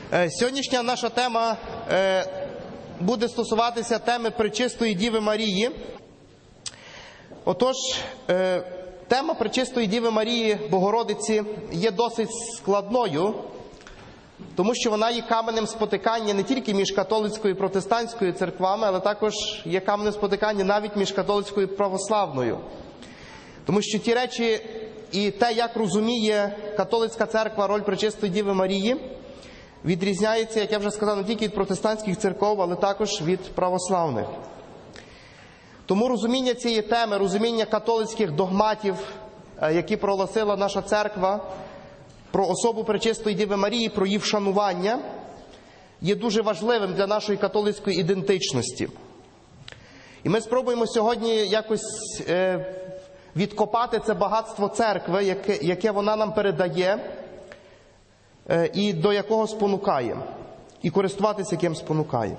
Сьогоднішня наша тема буде стосуватися теми Пречистої Діви Марії. Отож, тема Пречистої Діви Марії Богородиці є досить складною, тому що вона є каменем спотикання не тільки між католицькою і протестантською церквами, але також є каменем спотикання навіть між католицькою і православною. Тому що ті речі і те, як розуміє католицька церква роль Пречистої Діви Марії, відрізняється, як я вже сказав, не тільки від протестантських церков, але також від православних. Тому розуміння цієї теми, розуміння католицьких догматів, які проголосила наша церква, про особу Пречистої Діви Марії, про її вшанування, є дуже важливим для нашої католицької ідентичності. І ми спробуємо сьогодні якось відкопати це багатство церкви, яке вона нам передає, і до якого спонукає, і користуватися яким спонукає.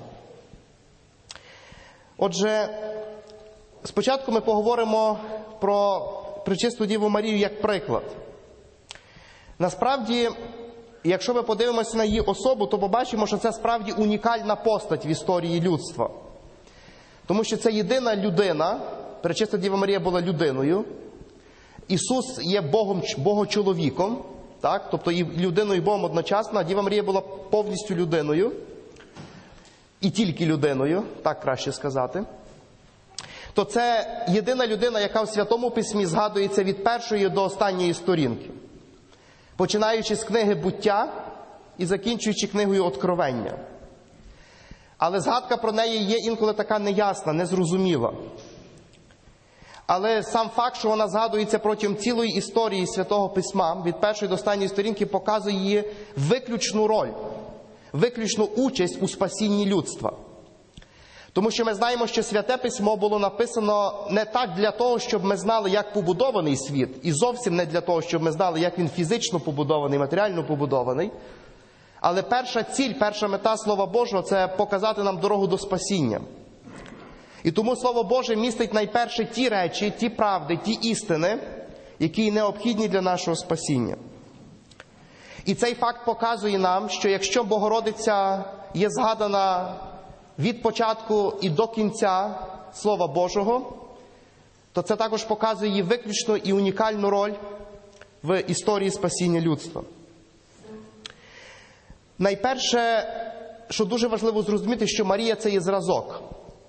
Отже, спочатку ми поговоримо про Пречисту Діву Марію як приклад. Насправді, якщо ми подивимося на її особу, то побачимо, що це справді унікальна постать в історії людства. Тому що це єдина людина, Пречиста Діва Марія була людиною, Ісус є Богом-чоловіком, так? Тобто і людиною, і Богом одночасно, а Діва Марія була повністю людиною, і тільки людиною, так краще сказати. То це єдина людина, яка в Святому Письмі згадується від першої до останньої сторінки. Починаючи з книги «Буття» і закінчуючи книгою «Откровення». Але згадка про неї є інколи така неясна, незрозуміла. Але сам факт, що вона згадується протягом цілої історії Святого Письма, від першої до останньої сторінки, показує її виключну роль, виключну участь у спасінні людства. Тому що ми знаємо, що Святе Письмо було написано не так для того, щоб ми знали, як побудований світ, і зовсім не для того, щоб ми знали, як він фізично побудований, матеріально побудований. Але перша ціль, перша мета Слова Божого – це показати нам дорогу до спасіння. І тому Слово Боже містить найперше ті речі, ті правди, ті істини, які необхідні для нашого спасіння. І цей факт показує нам, що якщо Богородиця є згадана від початку і до кінця Слова Божого, то це також показує її виключну і унікальну роль в історії спасіння людства. Найперше, що дуже важливо зрозуміти, що Марія – це є зразок.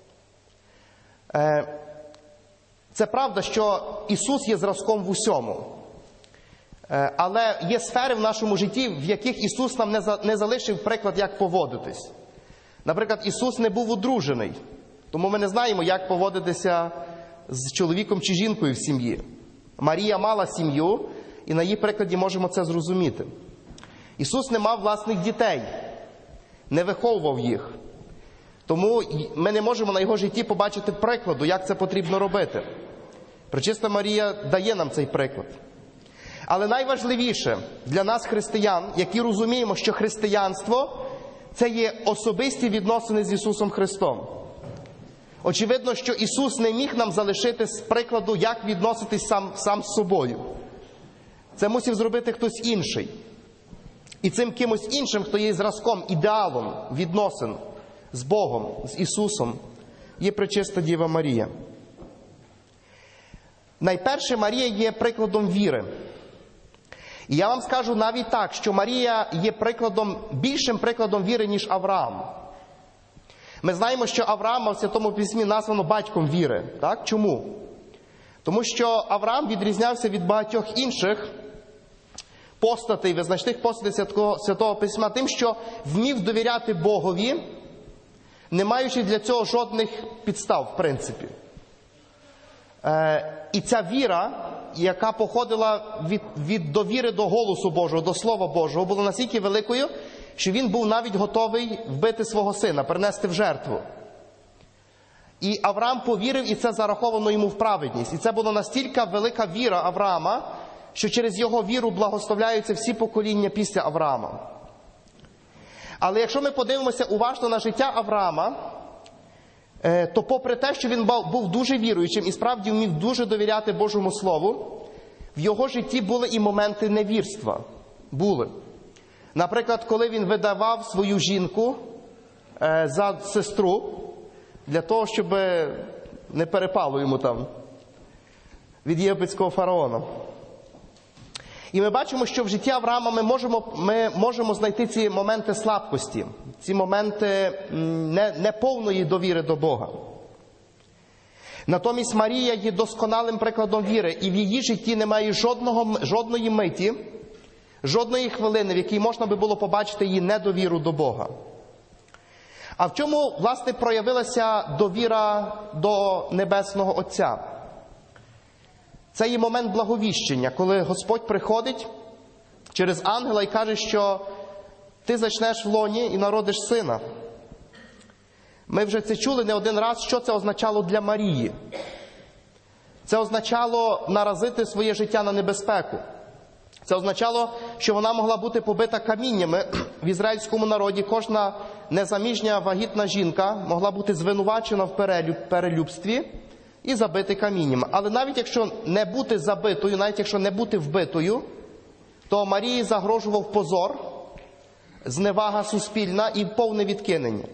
Це правда, що Ісус є зразком в усьому. Але є сфери в нашому житті, в яких Ісус нам не залишив приклад, як поводитись. Наприклад, Ісус не був одружений, тому ми не знаємо, як поводитися з чоловіком чи жінкою в сім'ї. Марія мала сім'ю, і на її прикладі можемо це зрозуміти. Ісус не мав власних дітей, не виховував їх. Тому ми не можемо на його житті побачити прикладу, як це потрібно робити. Пречиста Марія дає нам цей приклад. Але найважливіше для нас, християн, які розуміємо, що християнство – це є особисті відносини з Ісусом Христом. Очевидно, що Ісус не міг нам залишити з прикладу, як відноситись сам з собою. Це мусив зробити хтось інший. І цим кимось іншим, хто є зразком, ідеалом відносин з Богом, з Ісусом, є Пречиста Діва Марія. Найперше, Марія є прикладом віри. І я вам скажу навіть так, що Марія є більшим прикладом віри, ніж Авраам. Ми знаємо, що Авраама в Святому Письмі названо батьком віри. Так? Чому? Тому що Авраам відрізнявся від багатьох інших постатей, визначних постатей Святого Письма тим, що вмів довіряти Богові, не маючи для цього жодних підстав, в принципі. І ця віра, яка походила від довіри до голосу Божого, до Слова Божого, була настільки великою, що він був навіть готовий вбити свого сина, принести в жертву. І Авраам повірив, і це зараховано йому в праведність. І це була настільки велика віра Авраама, що через його віру благословляються всі покоління після Авраама. Але якщо ми подивимося уважно на життя Авраама, то попри те, що він був дуже віруючим і справді вмів дуже довіряти Божому Слову, в його житті були і моменти невірства. Були. Наприклад, коли він видавав свою жінку за сестру, для того, щоб не перепало йому там від єгипетського фараона. І ми бачимо, що в житті Авраама ми можемо знайти ці моменти слабкості, ці моменти неповної довіри до Бога. Натомість Марія є досконалим прикладом віри, і в її житті немає жодної миті, жодної хвилини, в якій можна би було побачити її недовіру до Бога. А в чому, власне, проявилася довіра до Небесного Отця? Це є момент благовіщення, коли Господь приходить через ангела і каже, що ти зачнеш в лоні і народиш сина. Ми вже це чули не один раз, що це означало для Марії. Це означало наразити своє життя на небезпеку. Це означало, що вона могла бути побита каміннями. В ізраїльському народі кожна незаміжня вагітна жінка могла бути звинувачена в перелюбстві і забити каміннями. Але навіть якщо не бути забитою, навіть якщо не бути вбитою, то Марії загрожував позор, зневага суспільна і повне відкинення.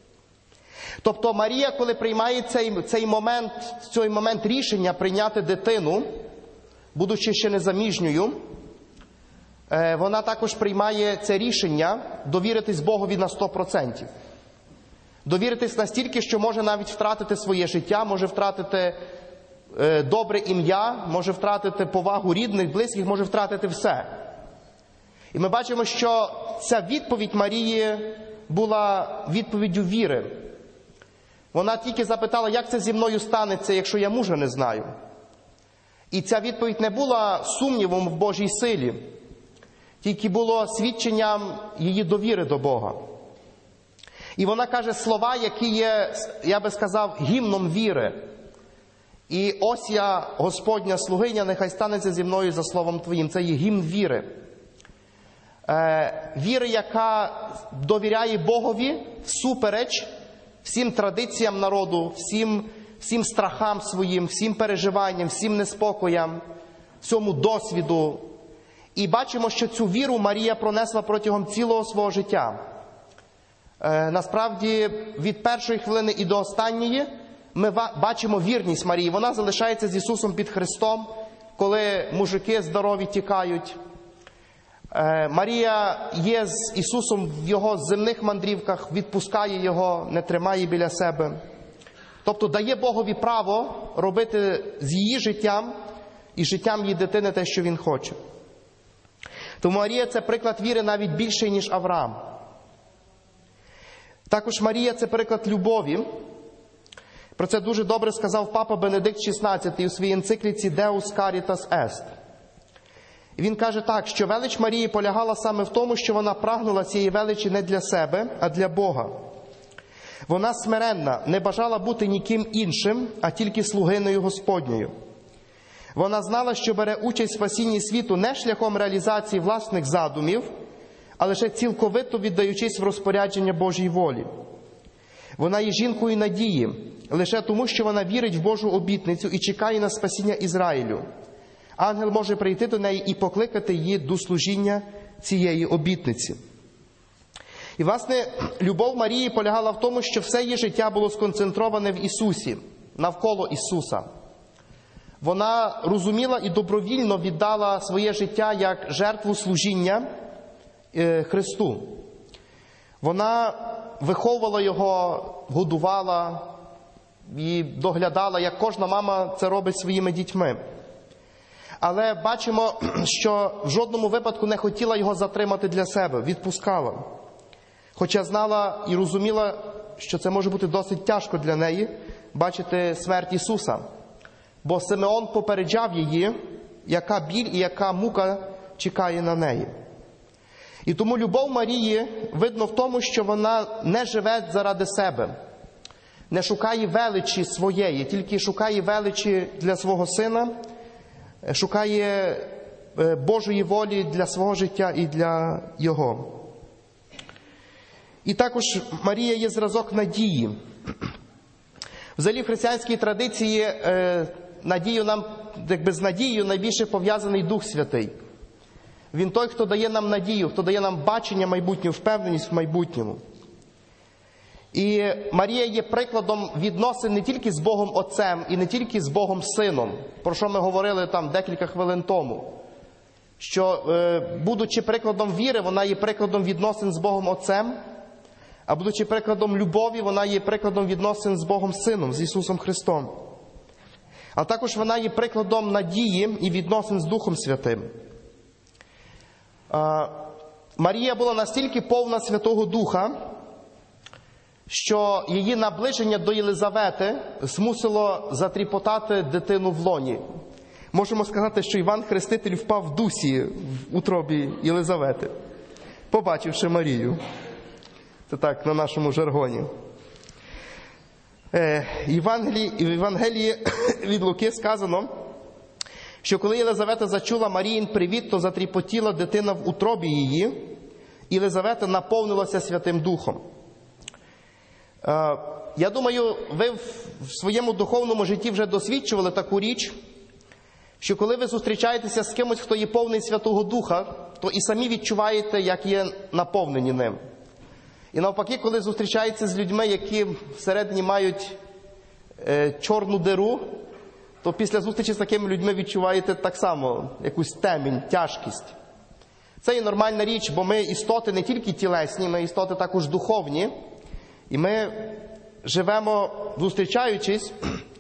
Тобто Марія, коли приймає цей момент рішення прийняти дитину, будучи ще незаміжньою, вона також приймає це рішення довіритись Богові на 100%. Довіритись настільки, що може навіть втратити своє життя, може втратити добре ім'я, може втратити повагу рідних, близьких, може втратити все. І ми бачимо, що ця відповідь Марії була відповіддю віри. Вона тільки запитала, як це зі мною станеться, якщо я мужа не знаю. І ця відповідь не була сумнівом в Божій силі, тільки було свідченням її довіри до Бога. І вона каже слова, які є, я би сказав, гімном віри. І ось я, Господня слугиня, нехай станеться зі мною за словом Твоїм. Це є гімн віри. Віри, яка довіряє Богові всупереч всім традиціям народу, всім страхам своїм, всім переживанням, всім неспокоям, всьому досвіду. І бачимо, що цю віру Марія пронесла протягом цілого свого життя. Насправді, від першої хвилини і до останньої ми бачимо вірність Марії. Вона залишається з Ісусом під Христом, коли мужики здорові тікають. Марія є з Ісусом в Його земних мандрівках, відпускає Його, не тримає біля себе. Тобто дає Богові право робити з її життям і життям її дитини те, що Він хоче. Тому Марія – це приклад віри навіть більший, ніж Авраам. Також Марія – це приклад любові. Про це дуже добре сказав папа Бенедикт XVI у своїй енцикліці «Deus Caritas Est». Він каже так, що велич Марії полягала саме в тому, що вона прагнула цієї величі не для себе, а для Бога. Вона смиренна, не бажала бути ніким іншим, а тільки слугинею Господньою. Вона знала, що бере участь в спасінні світу не шляхом реалізації власних задумів, а лише цілковито віддаючись в розпорядження Божій волі. Вона є жінкою надії, лише тому, що вона вірить в Божу обітницю і чекає на спасіння Ізраїлю. Ангел може прийти до неї і покликати її до служіння цієї обітниці. І, власне, любов Марії полягала в тому, що все її життя було сконцентроване в Ісусі, навколо Ісуса. Вона розуміла і добровільно віддала своє життя як жертву служіння Христу. Вона виховувала Його, годувала і доглядала, як кожна мама це робить своїми дітьми. Але бачимо, що в жодному випадку не хотіла Його затримати для себе, відпускала. Хоча знала і розуміла, що це може бути досить тяжко для неї бачити смерть Ісуса. Бо Симеон попереджав її, яка біль і яка мука чекає на неї. І тому любов Марії видно в тому, що вона не живе заради себе, не шукає величі своєї, тільки шукає величі для свого сина, шукає Божої волі для свого життя і для його. І також Марія є зразок надії. Взагалі в християнській традиції з надією найбільше пов'язаний Дух Святий. Він той, хто дає нам надію, хто дає нам бачення майбутнього, впевненість в майбутньому. І Марія є прикладом відносин не тільки з Богом Отцем і не тільки з Богом Сином, про що ми говорили там декілька хвилин тому. Що, будучи прикладом віри, вона є прикладом відносин з Богом Отцем, а будучи прикладом любові, вона є прикладом відносин з Богом Сином, з Ісусом Христом. А також вона є прикладом надії і відносин з Духом Святим. Марія була настільки повна Святого Духа, що її наближення до Єлизавети змусило затріпотати дитину в лоні. Можемо сказати, що Іван Хреститель впав в дусі в утробі Єлизавети, побачивши Марію. Це так, на нашому жаргоні. В Євангелії від Луки сказано, що коли Єлизавета зачула Маріїн привіт, то затріпотіла дитина в утробі її, і Єлизавета наповнилася Святим Духом. Я думаю, ви в своєму духовному житті вже досвідчували таку річ, що коли ви зустрічаєтеся з кимось, хто є повний Святого Духа, то і самі відчуваєте, як є наповнені ним. І навпаки, коли зустрічаєтеся з людьми, які всередині мають чорну диру, то після зустрічі з такими людьми відчуваєте так само якусь темінь, тяжкість. Це є нормальна річ, бо ми істоти не тільки тілесні, ми істоти також духовні. І ми живемо, зустрічаючись,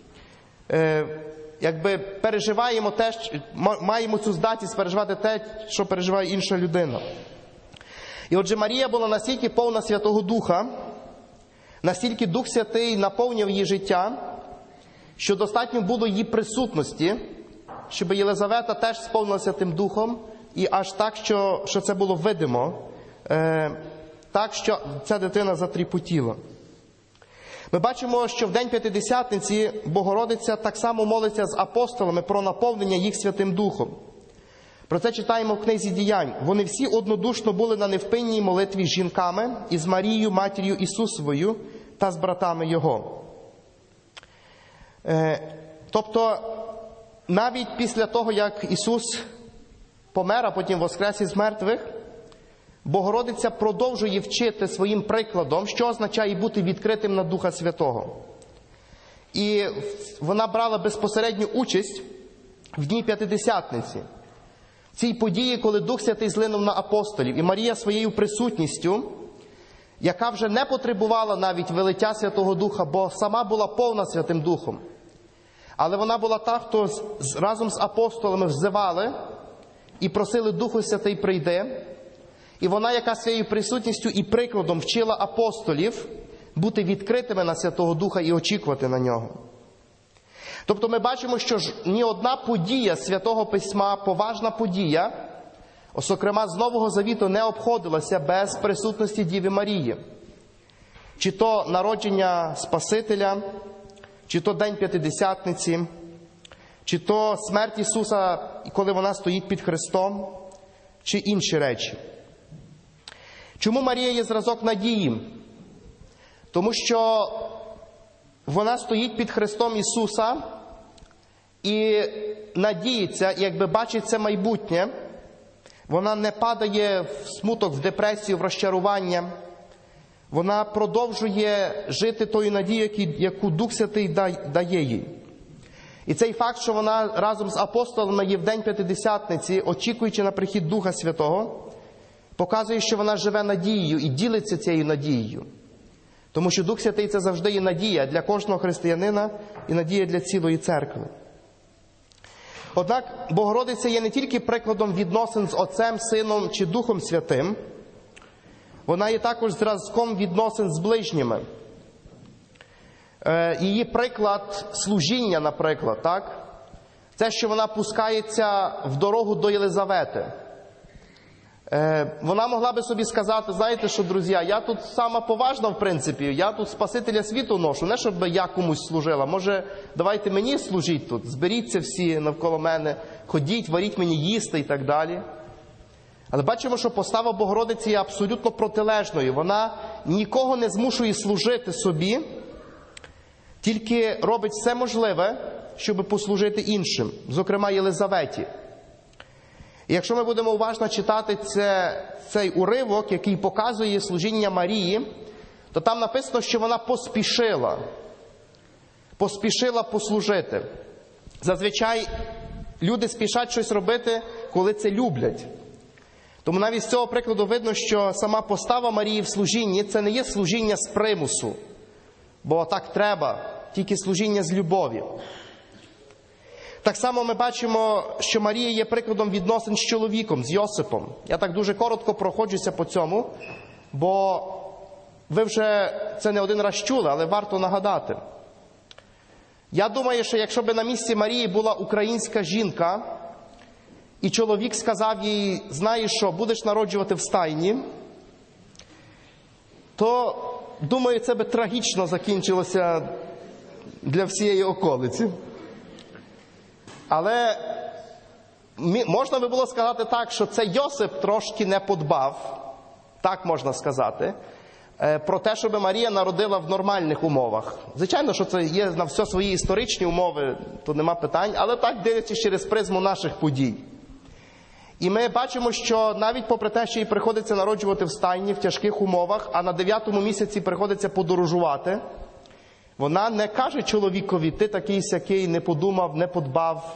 якби переживаємо те, маємо цю здатність переживати те, що переживає інша людина. І отже, Марія була настільки повна Святого Духа, настільки Дух Святий наповнював її життя, що достатньо було її присутності, щоб Єлизавета теж сповнилася тим Духом, і аж так, що це було видимо, так, що ця дитина затріпотіла. Ми бачимо, що в День П'ятидесятниці Богородиця так само молиться з апостолами про наповнення їх Святим Духом. Про це читаємо в книзі Діянь. Вони всі однодушно були на невпинній молитві з жінками, із Марією, матір'ю Ісусовою та з братами Його. Тобто, навіть після того, як Ісус помер, а потім воскрес із мертвих, Богородиця продовжує вчити своїм прикладом, що означає бути відкритим на Духа Святого. І вона брала безпосередню участь в Дні П'ятидесятниці. В цій події, коли Дух Святий злинув на апостолів, і Марія своєю присутністю, яка вже не потребувала навіть вилиття Святого Духа, бо сама була повна Святим Духом. Але вона була та, хто разом з апостолами взивали і просили Духу Святий прийди. І вона, яка своєю присутністю і прикладом вчила апостолів бути відкритими на Святого Духа і очікувати на Нього. Тобто ми бачимо, що ж ні одна подія Святого Письма, поважна подія, зокрема з Нового Завіту, не обходилася без присутності Діви Марії. Чи то народження Спасителя, чи то День П'ятидесятниці, чи то смерть Ісуса, коли вона стоїть під Христом, чи інші речі. Чому Марія є зразок надії? Тому що вона стоїть під Христом Ісуса і надіється, якби бачить це майбутнє. Вона не падає в смуток, в депресію, в розчарування. Вона продовжує жити тою надією, яку Дух Святий дає їй. І цей факт, що вона разом з апостолами є в День П'ятидесятниці, очікуючи на прихід Духа Святого, показує, що вона живе надією і ділиться цією надією. Тому що Дух Святий – це завжди є надія для кожного християнина і надія для цілої церкви. Однак Богородиця є не тільки прикладом відносин з Отцем, Сином чи Духом Святим, вона є також зразком відносин з ближніми. Її приклад служіння, наприклад, так? Це, що вона пускається в дорогу до Єлизавети. Вона могла би собі сказати, знаєте що, друзі, я тут сама поважна, в принципі, я тут Спасителя світу ношу, не щоб я комусь служила, може, давайте мені служіть тут, зберіться всі навколо мене, ходіть, варіть мені їсти і так далі. Але бачимо, що постава Богородиці є абсолютно протилежною. Вона нікого не змушує служити собі, тільки робить все можливе, щоб послужити іншим, зокрема Єлизаветі. І якщо ми будемо уважно читати цей уривок, який показує служіння Марії, то там написано, що вона поспішила послужити. Зазвичай люди спішать щось робити, коли це люблять. Тому навіть з цього прикладу видно, що сама постава Марії в служінні – це не є служіння з примусу, бо так треба, тільки служіння з любові. Так само ми бачимо, що Марія є прикладом відносин з чоловіком, з Йосипом. Я так дуже коротко проходжуся по цьому, бо ви вже це не один раз чули, але варто нагадати. Я думаю, що якщо б на місці Марії була українська жінка, і чоловік сказав їй: знаєш що, будеш народжувати в стайні, то, думаю, це би трагічно закінчилося для всієї околиці. Але можна би було сказати так, що це Йосип трошки не подбав, так можна сказати, про те, щоб Марія народила в нормальних умовах. Звичайно, що це є на все свої історичні умови, то нема питань, але так дивлячись через призму наших подій. І ми бачимо, що навіть попри те, що їй приходиться народжувати в стайні в тяжких умовах, а на 9-му місяці приходиться подорожувати, вона не каже чоловікові: ти такий-сякий, не подумав, не подбав,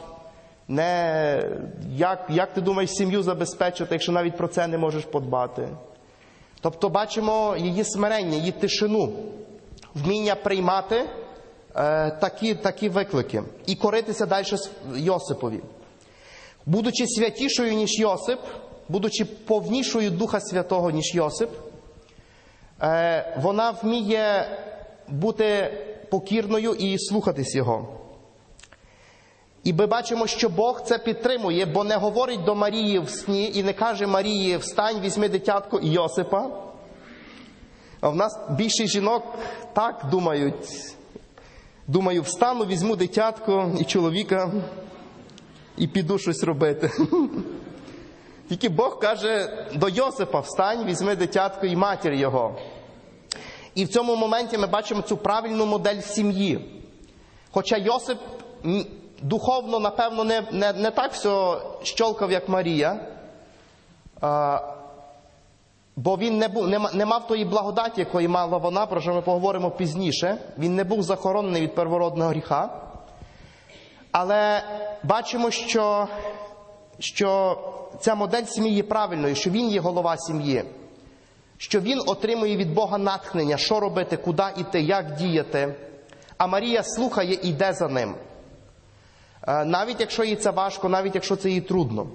як ти думаєш сім'ю забезпечити, якщо навіть про це не можеш подбати. Тобто бачимо її смирення, її тишину, вміння приймати такі виклики і коритися далі Йосипові. Будучи святішою, ніж Йосип, будучи повнішою Духа Святого, ніж Йосип, вона вміє бути покірною і слухатись його. І ми бачимо, що Бог це підтримує, бо не говорить до Марії в сні і не каже Марії: встань, візьми дитятко і Йосипа. А в нас більше жінок так думають. Думаю, встану, візьму дитятко і чоловіка і піду щось робити. Тільки Бог каже до Йосипа: встань, візьми дитятко і матір його. І в цьому моменті ми бачимо цю правильну модель сім'ї. Хоча Йосип духовно, напевно, не так все щолкав, як Марія, бо він не мав тої благодаті, якої мала вона, про що ми поговоримо пізніше. Він не був захоронений від первородного гріха. Але бачимо, що ця модель сім'ї є правильною, що він є голова сім'ї, що він отримує від Бога натхнення, що робити, куди йти, як діяти, а Марія слухає і йде за ним. Навіть якщо їй це важко, навіть якщо це їй трудно.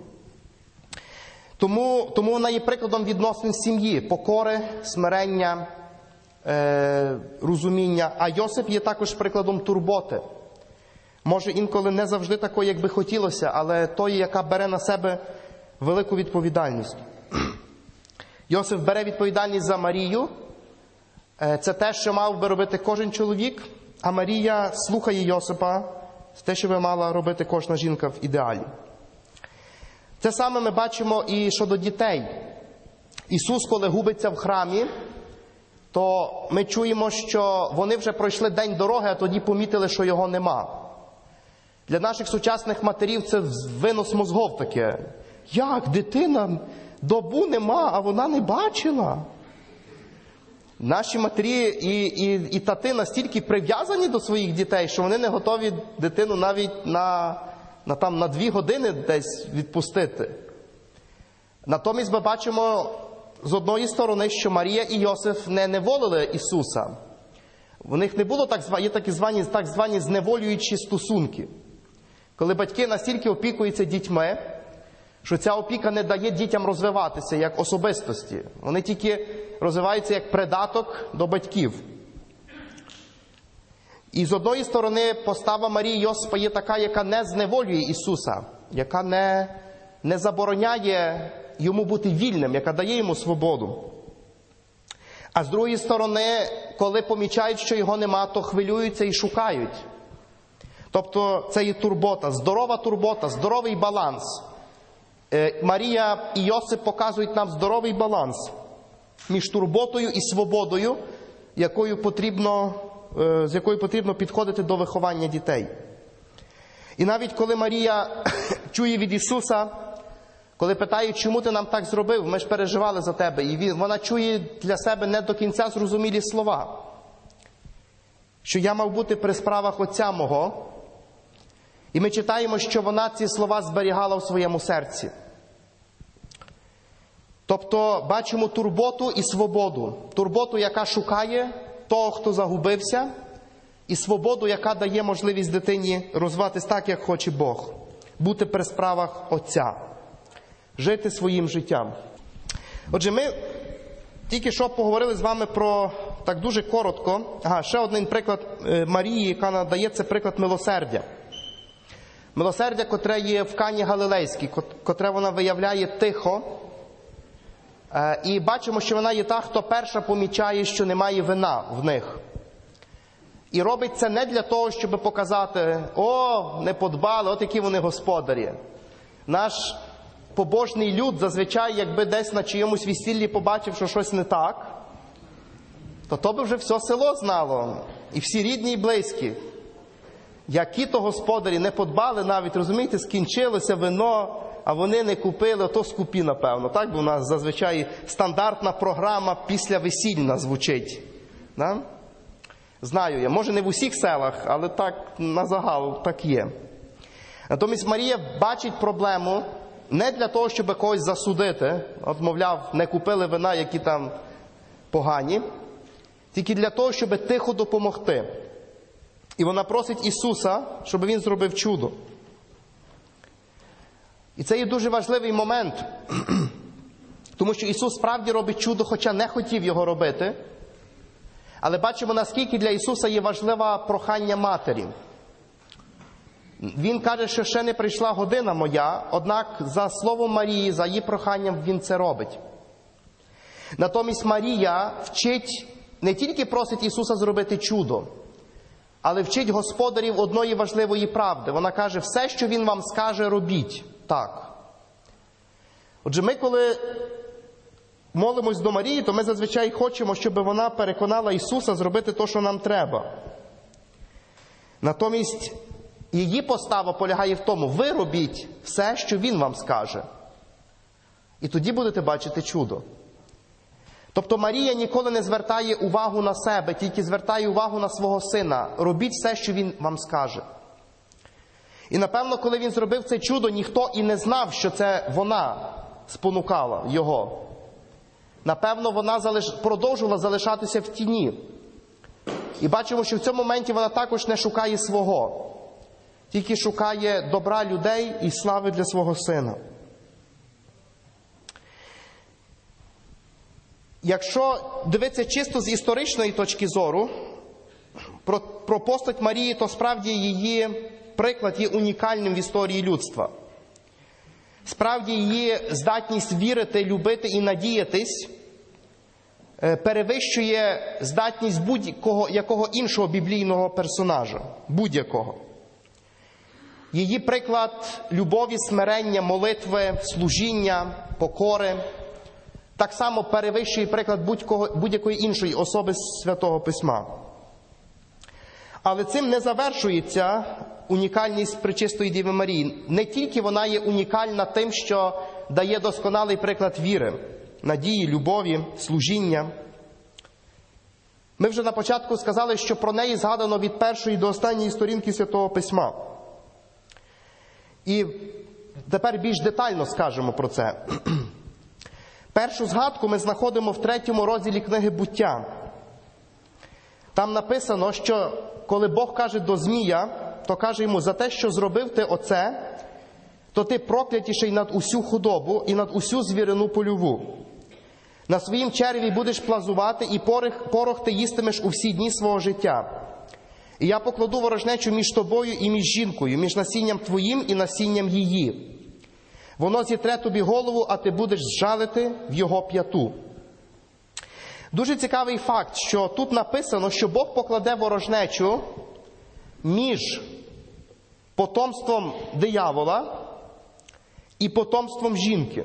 Тому вона є прикладом відносин сім'ї, покори, смирення, розуміння. А Йосип є також прикладом турботи. Може, інколи не завжди такої, як би хотілося, але тої, яка бере на себе велику відповідальність. Йосип бере відповідальність за Марію. Це те, що мав би робити кожен чоловік, а Марія слухає Йосипа. Це те, що би мала робити кожна жінка в ідеалі. Це саме ми бачимо і щодо дітей. Ісус, коли губиться в храмі, то ми чуємо, що вони вже пройшли день дороги, а тоді помітили, що його нема. Для наших сучасних матерів це винос мозгов таке. Як? Дитина добу нема, а вона не бачила? Наші матері і тати настільки прив'язані до своїх дітей, що вони не готові дитину навіть на 2 години десь відпустити. Натомість ми бачимо з одної сторони, що Марія і Йосиф не неволили Ісуса. У них не було так звані зневолюючі стосунки. Коли батьки настільки опікуються дітьми, що ця опіка не дає дітям розвиватися як особистості. Вони тільки розвиваються як придаток до батьків. І з одної сторони постава Марії і Йосипа є така, яка не зневолює Ісуса, яка не забороняє йому бути вільним, яка дає йому свободу. А з другої сторони, коли помічають, що його нема, то хвилюються і шукають. Тобто це є турбота, здоровий баланс. Марія і Йосип показують нам здоровий баланс між турботою і свободою, з якою потрібно підходити до виховання дітей. І навіть коли Марія чує від Ісуса, Коли питають, чому ти нам так зробив, ми ж переживали за тебе. І вона чує для себе не до кінця зрозумілі слова. Що я мав бути при справах Отця мого. І ми читаємо, що вона ці слова зберігала в своєму серці. Тобто бачимо турботу і свободу. Турботу, яка шукає того, хто загубився, і свободу, яка дає можливість дитині розвиватись так, як хоче Бог. Бути при справах Отця. Жити своїм життям. Отже, ми тільки що поговорили з вами про, так дуже коротко, ще один приклад Марії, яка надає, це приклад милосердя. Милосердя, котре є в Кані Галилейській, котре вона виявляє тихо. І бачимо, що вона є та, хто перша помічає, що немає вина в них. І робить це не для того, щоб показати, не подбали, от які вони господарі. Наш побожний люд зазвичай, якби десь на чиємусь весіллі побачив, що щось не так, то би вже все село знало, і всі рідні і близькі. Які то господарі не подбали навіть, розумієте, скінчилося вино, а вони не купили, то скупі, напевно. Так, бо у нас зазвичай стандартна програма після весільна звучить. Да? Знаю я, може не в усіх селах, але так на загал так є. Натомість Марія бачить проблему не для того, щоб когось засудити, от, мовляв, не купили вина, які там погані, тільки для того, щоб тихо допомогти. І вона просить Ісуса, щоб Він зробив чудо. І це є дуже важливий момент, тому що Ісус справді робить чудо, хоча не хотів його робити. Але бачимо, наскільки для Ісуса є важливе прохання матері. Він каже, що ще не прийшла година моя, однак за словом Марії, за її проханням Він це робить. Натомість Марія вчить, не тільки просить Ісуса зробити чудо, але вчить господарів одної важливої правди. Вона каже, все, що Він вам скаже, робіть. Так. Отже, ми, коли молимось до Марії, то ми зазвичай хочемо, щоб вона переконала Ісуса зробити те, що нам треба. Натомість її постава полягає в тому, ви робіть все, що Він вам скаже. І тоді будете бачити чудо. Тобто Марія ніколи не звертає увагу на себе, тільки звертає увагу на свого сина. Робіть все, що Він вам скаже. І напевно, коли Він зробив це чудо, ніхто і не знав, що це вона спонукала його. Напевно, вона продовжувала залишатися в тіні. І бачимо, що в цьому моменті вона також не шукає свого. Тільки шукає добра людей і слави для свого сина. Якщо дивитися чисто з історичної точки зору, про постать Марії, то справді її приклад є унікальним в історії людства. Справді її здатність вірити, любити і надіятись перевищує здатність будь-якого іншого біблійного персонажа. Будь-якого. Її приклад любові, смирення, молитви, служіння, покори так само перевищує приклад будь-якої іншої особи Святого Письма. Але цим не завершується унікальність Пречистої Діви Марії. Не тільки вона є унікальна тим, що дає досконалий приклад віри, надії, любові, служіння. Ми вже на початку сказали, що про неї згадано від першої до останньої сторінки Святого Письма. І тепер більш детально скажемо про це. Першу згадку ми знаходимо в 3 розділі книги «Буття». Там написано, що коли Бог каже до Змія, то каже йому, за те, що зробив ти оце, то ти проклятіший над усю худобу і над усю звірину польову. На своїм череві будеш плазувати, і порох ти їстимеш у всі дні свого життя. І я покладу ворожнечу між тобою і між жінкою, між насінням твоїм і насінням її. Воно зітре тобі голову, а ти будеш жалити в його п'яту. Дуже цікавий факт, що тут написано, що Бог покладе ворожнечу між потомством диявола і потомством жінки.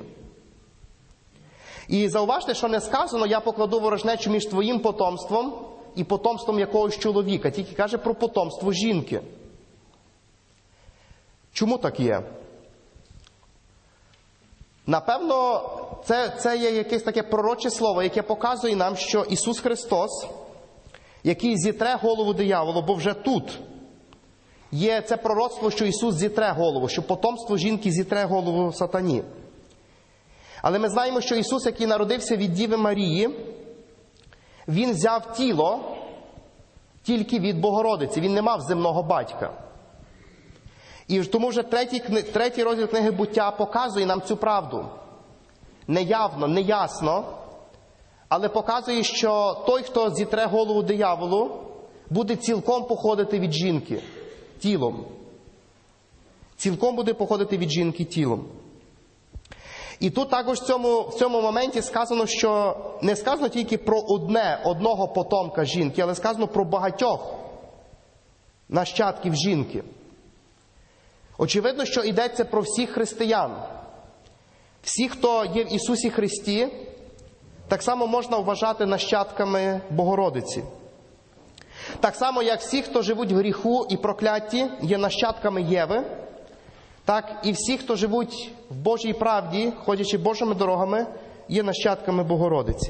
І зауважте, що не сказано, я покладу ворожнечу між твоїм потомством і потомством якогось чоловіка, тільки каже про потомство жінки. Чому так є? Напевно, це є якесь таке пророче слово, яке показує нам, що Ісус Христос, який зітре голову дияволу, бо вже тут є це пророцтво, що Ісус зітре голову, що потомство жінки зітре голову сатані. Але ми знаємо, що Ісус, який народився від Діви Марії, Він взяв тіло тільки від Богородиці, Він не мав земного батька. І тому вже третій розділ книги «Буття» показує нам цю правду. Неявно, неясно, але показує, що той, хто зітре голову дияволу, буде цілком походити від жінки тілом. Цілком буде походити від жінки тілом. І тут також в цьому моменті сказано, що не сказано тільки про одного потомка жінки, але сказано про багатьох нащадків жінки. Очевидно, що йдеться про всіх християн. Всі, хто є в Ісусі Христі, так само можна вважати нащадками Богородиці. Так само, як всі, хто живуть в гріху і прокляті, є нащадками Єви, так і всі, хто живуть в Божій правді, ходячи Божими дорогами, є нащадками Богородиці.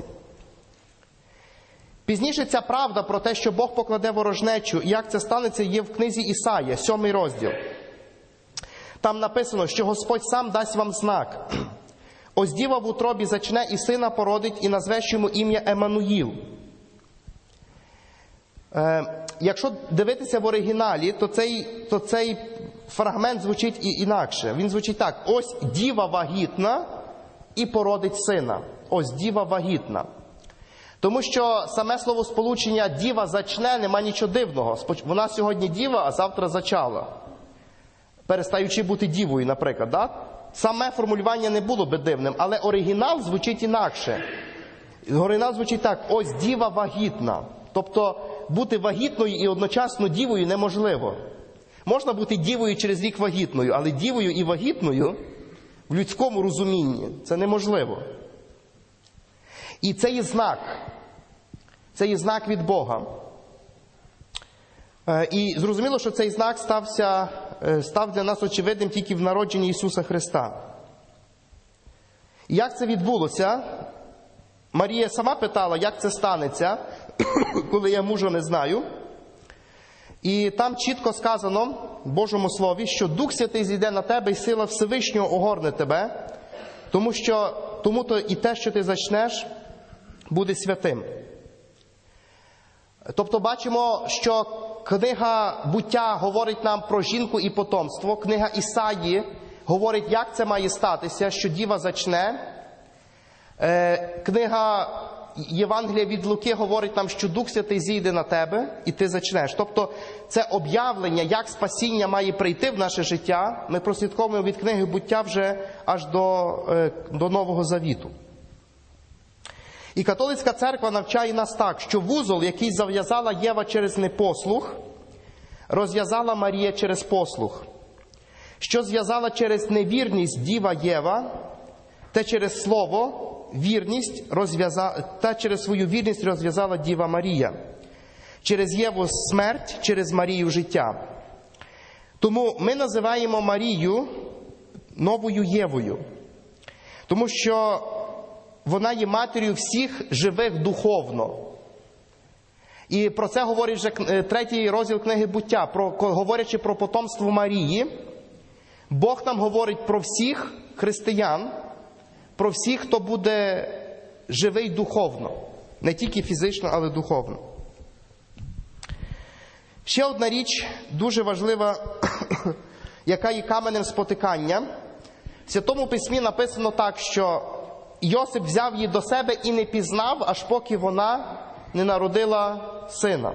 Пізніше ця правда про те, що Бог покладе ворожнечу, і як це станеться, є в книзі Ісая, 7 розділ. Там написано, що Господь сам дасть вам знак. Ось діва в утробі зачне і сина породить, і назвеш йому ім'я Еммануїл. Якщо дивитися в оригіналі, то цей фрагмент звучить інакше. Він звучить так. Ось діва вагітна і породить сина. Ось діва вагітна. Тому що саме словосполучення «діва зачне» нема нічого дивного. Вона сьогодні діва, а завтра зачала. Перестаючи бути дівою, наприклад. Да? Саме формулювання не було би дивним, але оригінал звучить інакше. Оригінал звучить так. Ось діва вагітна. Тобто бути вагітною і одночасно дівою неможливо. Можна бути дівою через рік вагітною, але дівою і вагітною в людському розумінні це неможливо. І це є знак. Це є знак від Бога. І зрозуміло, що цей знак став для нас очевидним тільки в народженні Ісуса Христа. І як це відбулося? Марія сама питала, як це станеться, коли я мужа не знаю. І там чітко сказано в Божому Слові, що Дух Святий зійде на тебе, і сила Всевишнього огорне тебе, тому-то і те, що ти зачнеш, буде святим. Тобто бачимо, що книга «Буття» говорить нам про жінку і потомство, книга Ісаї говорить, як це має статися, що діва зачне. Книга Євангелія від Луки говорить нам, що Дух Святий зійде на тебе, і ти зачнеш. Тобто це об'явлення, як спасіння має прийти в наше життя, ми прослідковуємо від книги «Буття» вже аж до Нового Завіту. І католицька церква навчає нас так, що вузол, який зав'язала Єва через непослух, розв'язала Марія через послух. Що зв'язала через невірність діва Єва, те через слово, та через свою вірність розв'язала Діва Марія. Через Єву смерть, через Марію життя. Тому ми називаємо Марію новою Євою. Тому що вона є матір'ю всіх живих духовно. І про це говорить вже 3 розділ книги «Буття». Говорячи про потомство Марії, Бог нам говорить про всіх християн, про всіх, хто буде живий духовно. Не тільки фізично, але духовно. Ще одна річ, дуже важлива, яка є каменем спотикання. В Святому Письмі написано так, що Йосип взяв її до себе і не пізнав, аж поки вона не народила сина.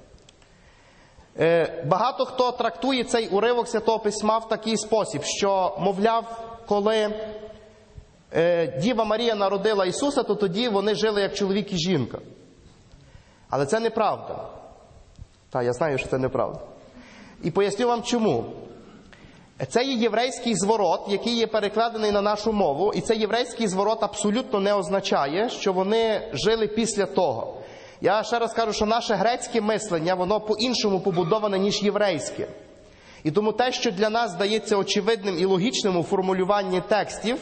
Багато хто трактує цей уривок Святого Письма в такий спосіб, що, мовляв, коли Діва Марія народила Ісуса, то тоді вони жили як чоловік і жінка. Але це неправда. Я знаю, що це неправда. І поясню вам чому. Це є єврейський зворот, який є перекладений на нашу мову, і цей єврейський зворот абсолютно не означає, що вони жили після того. Я ще раз кажу, що наше грецьке мислення, воно по-іншому побудоване, ніж єврейське. І тому те, що для нас здається очевидним і логічним у формулюванні текстів,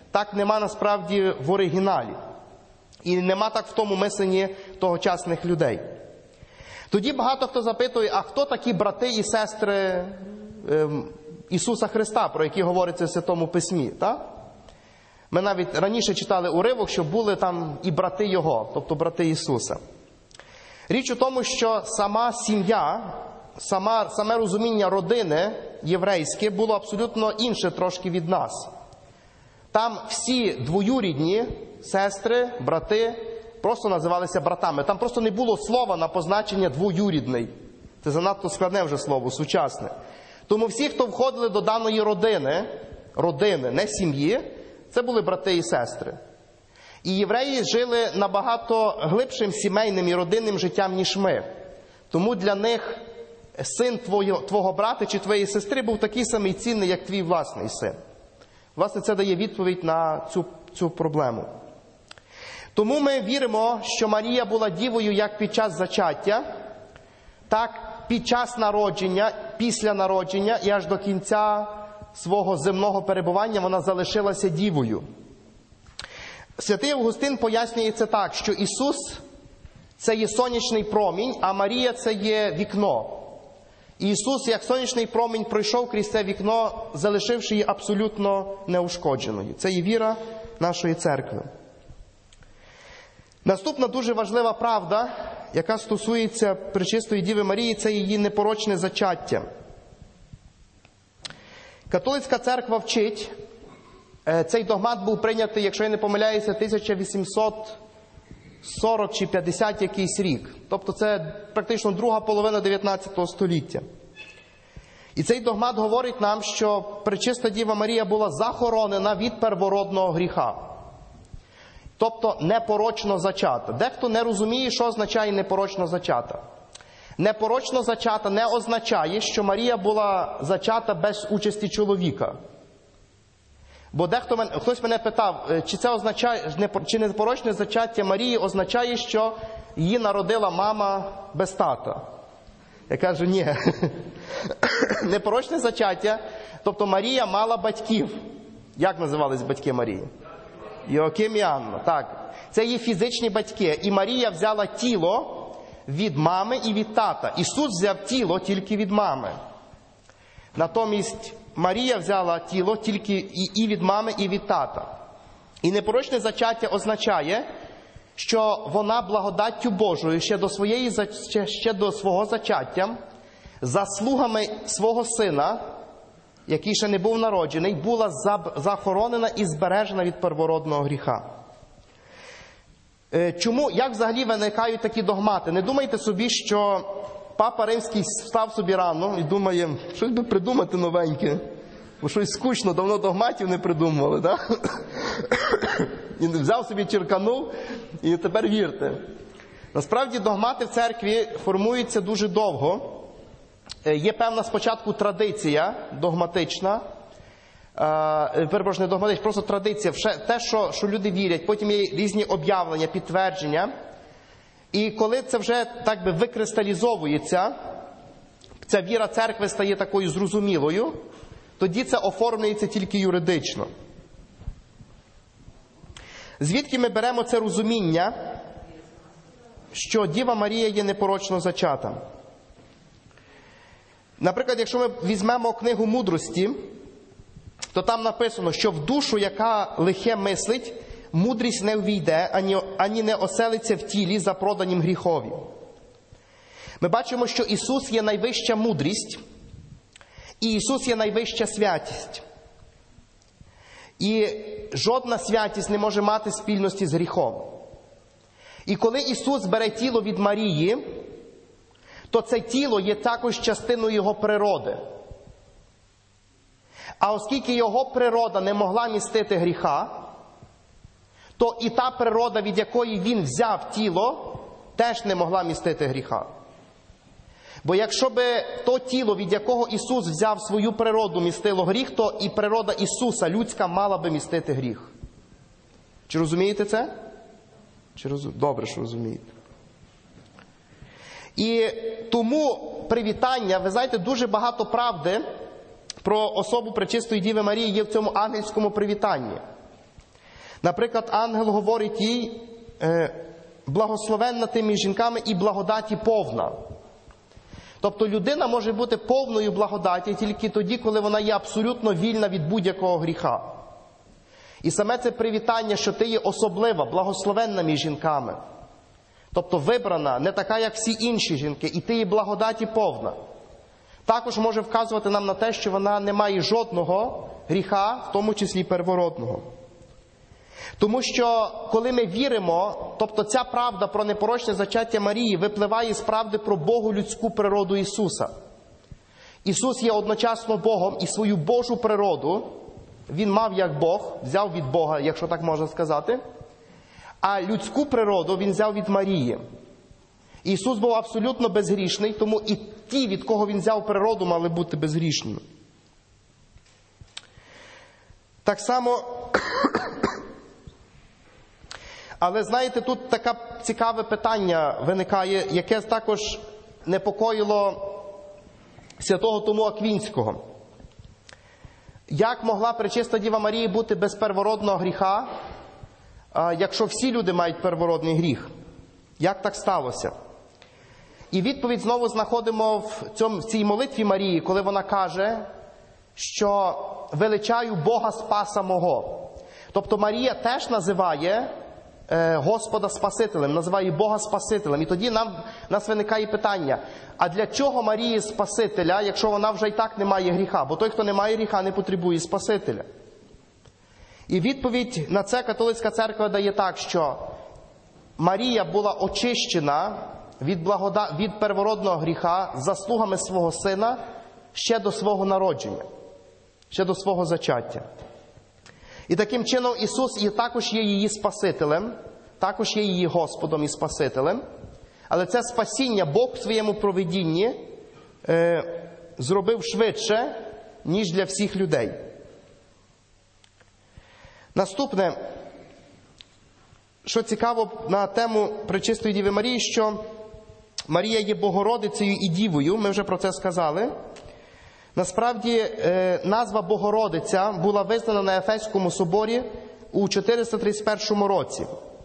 Так нема насправді в оригіналі. І нема так в тому мисленні тогочасних людей. Тоді багато хто запитує, а хто такі брати і сестри Ісуса Христа, про які говориться в Святому Письмі, так? Ми навіть раніше читали уривок, що були там і брати Його, тобто брати Ісуса. Річ у тому, що сама сім'я, саме розуміння родини єврейське було абсолютно інше трошки від нас. Там всі двоюрідні сестри, брати просто називалися братами. Там просто не було слова на позначення двоюрідний. Це занадто складне вже слово, сучасне. Тому всі, хто входили до даної родини, не сім'ї, це були брати і сестри. І євреї жили набагато глибшим сімейним і родинним життям, ніж ми. Тому для них син твого брата чи твоєї сестри був такий самий цінний, як твій власний син. Власне, це дає відповідь на цю проблему. Тому ми віримо, що Марія була дівою як під час зачаття, так під час народження, після народження і аж до кінця свого земного перебування вона залишилася дівою. Святий Августин пояснює це так, що Ісус – це є сонячний промінь, а Марія – це є вікно. І Ісус, як сонячний промінь, пройшов крізь це вікно, залишивши її абсолютно неушкодженою. Це є віра нашої церкви. Наступна дуже важлива правда, яка стосується Пречистої Діви Марії, це її непорочне зачаття. Католицька церква вчить, цей догмат був прийнятий, якщо я не помиляюся, 1840 чи 50 якийсь рік. Тобто це практично друга половина 19 століття. І цей догмат говорить нам, що Пречиста Діва Марія була захоронена від первородного гріха. Тобто непорочно зачата. Дехто не розуміє, що означає непорочно зачата. Непорочно зачата не означає, що Марія була зачата без участі чоловіка. Бо хтось мене питав, чи це означає, чи непорочне зачаття Марії означає, що її народила мама без тата. Я кажу, ні. Непорочне зачаття, тобто Марія мала батьків. Як називались батьки Марії? Йоаким і Анна, так. Це її фізичні батьки. І Марія взяла тіло від мами і від тата. Ісус взяв тіло тільки від мами. Натомість Марія взяла тіло тільки і від мами, і від тата. І непорочне зачаття означає, що вона благодаттю Божою ще до свого зачаття, заслугами свого сина, який ще не був народжений, була захоронена і збережена від первородного гріха. Чому, як взагалі виникають такі догмати? Не думайте собі, що Папа Римський встав собі рано і думає, щось би придумати новеньке. Бо щось скучно, давно догматів не придумували, так? І взяв собі, черканув, і тепер вірте. Насправді догмати в церкві формуються дуже довго. Є певна спочатку традиція догматична, не догматична, просто традиція, те, що люди вірять, потім є різні об'явлення, підтвердження. І коли це вже так би викристалізовується, ця віра церкви стає такою зрозумілою, тоді це оформлюється тільки юридично. Звідки ми беремо це розуміння, що Діва Марія є непорочно зачата? Наприклад, якщо ми візьмемо книгу мудрості, то там написано, що в душу, яка лихе мислить, мудрість не ввійде, ані не оселиться в тілі, запроданім гріхові. Ми бачимо, що Ісус є найвища мудрість, і Ісус є найвища святість. І жодна святість не може мати спільності з гріхом. І коли Ісус бере тіло від Марії, то це тіло є також частиною Його природи. А оскільки Його природа не могла містити гріха, то і та природа, від якої Він взяв тіло, теж не могла містити гріха. Бо якщо би то тіло, від якого Ісус взяв свою природу, містило гріх, то і природа Ісуса, людська, мала би містити гріх. Чи розумієте це? Добре, що розумієте. І тому привітання, ви знаєте, дуже багато правди про особу Пречистої Діви Марії є в цьому ангельському привітанні. Наприклад, ангел говорить їй: благословенна ти між жінками і благодаті повна. Тобто людина може бути повною благодаті тільки тоді, коли вона є абсолютно вільна від будь-якого гріха. І саме це привітання, що ти є особлива, благословенна між жінками. Тобто вибрана, не така, як всі інші жінки, і ти є благодаті повна. Також може вказувати нам на те, що вона не має жодного гріха, в тому числі первородного. Тому що, коли ми віримо, тобто ця правда про непорочне зачаття Марії випливає з правди про Богу людську природу Ісуса. Ісус є одночасно Богом, і свою Божу природу Він мав як Бог, взяв від Бога, якщо так можна сказати, а людську природу Він взяв від Марії. Ісус був абсолютно безгрішний, тому і ті, від кого Він взяв природу, мали бути безгрішними. Так само, але знаєте, тут таке цікаве питання виникає, яке також непокоїло святого Тому Аквінського. Як могла пречиста Діва Марія бути без первородного гріха, якщо всі люди мають первородний гріх? Як так сталося? І відповідь знову знаходимо в цій молитві Марії, коли вона каже, що величаю Бога Спаса мого. Тобто Марія теж називає Господа Спасителем, називає Бога Спасителем. І тоді нас виникає питання, а для чого Марії Спасителя, якщо вона вже і так не має гріха? Бо той, хто не має гріха, не потребує Спасителя. І відповідь на це католицька церква дає так, що Марія була очищена від первородного гріха заслугами свого сина ще до свого народження, ще до свого зачаття. І таким чином Ісус також є її Спасителем, також є її Господом і Спасителем, але це спасіння Бог в своєму провидінні зробив швидше, ніж для всіх людей. Наступне, що цікаво на тему Пречистої Діви Марії, що Марія є Богородицею і Дівою, ми вже про це сказали. Насправді, назва Богородиця була визнана на Ефеському соборі у 431 році.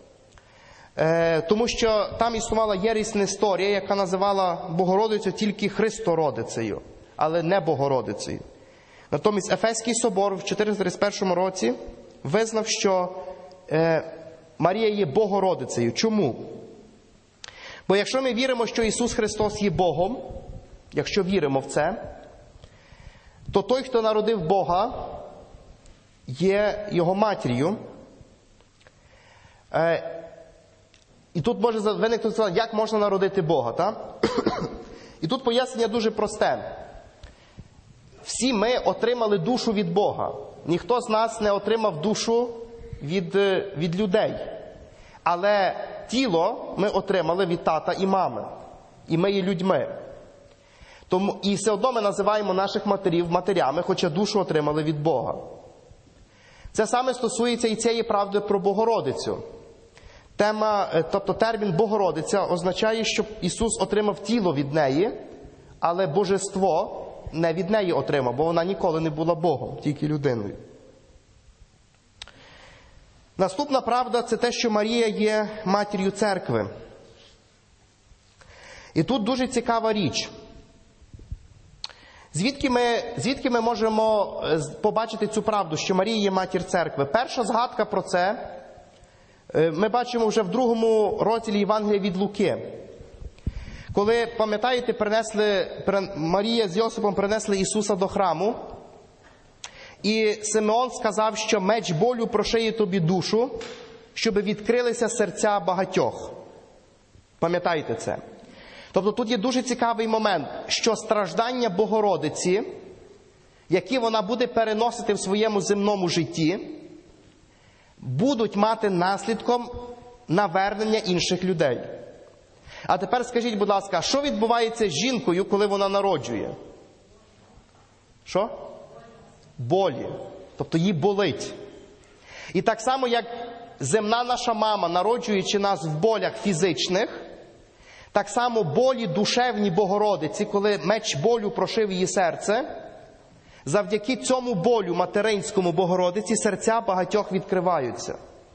Тому що там існувала єресь Несторія, яка називала Богородицю тільки Христородицею, але не Богородицею. Натомість Ефеський собор в 431 році визнав, що Марія є Богородицею. Чому? Бо якщо ми віримо, що Ісус Христос є Богом, якщо віримо в це, то той, хто народив Бога, є Його матір'ю. І тут може виникнути, як можна народити Бога, так? І тут пояснення дуже просте. Всі ми отримали душу від Бога. Ніхто з нас не отримав душу від людей. Але тіло ми отримали від тата і мами. І ми є людьми. Тому, і все одно ми називаємо наших матерів матерями, хоча душу отримали від Бога. Це саме стосується і цієї правди про Богородицю. Тобто термін Богородиця означає, що Ісус отримав тіло від неї, але божество не від неї отримав, бо вона ніколи не була Богом, тільки людиною. Наступна правда – це те, що Марія є матір'ю церкви. І тут дуже цікава річ. Звідки ми можемо побачити цю правду, що Марія є матір церкви? Перша згадка про це ми бачимо вже в 2 розділі Євангелія від Луки. Коли, пам'ятаєте, Марія з Йосипом принесли Ісуса до храму, і Симеон сказав, що меч болю прошиє тобі душу, щоб відкрилися серця багатьох. Пам'ятаєте це? Тобто тут є дуже цікавий момент, що страждання Богородиці, які вона буде переносити в своєму земному житті, будуть мати наслідком навернення інших людей. А тепер скажіть, будь ласка, що відбувається з жінкою, коли вона народжує? Що? Болі. Тобто їй болить. І так само, як земна наша мама, народжуючи нас в болях фізичних, так само болі душевні Богородиці, коли меч болю прошив її серце, завдяки цьому болю материнському Богородиці серця багатьох відкриваються.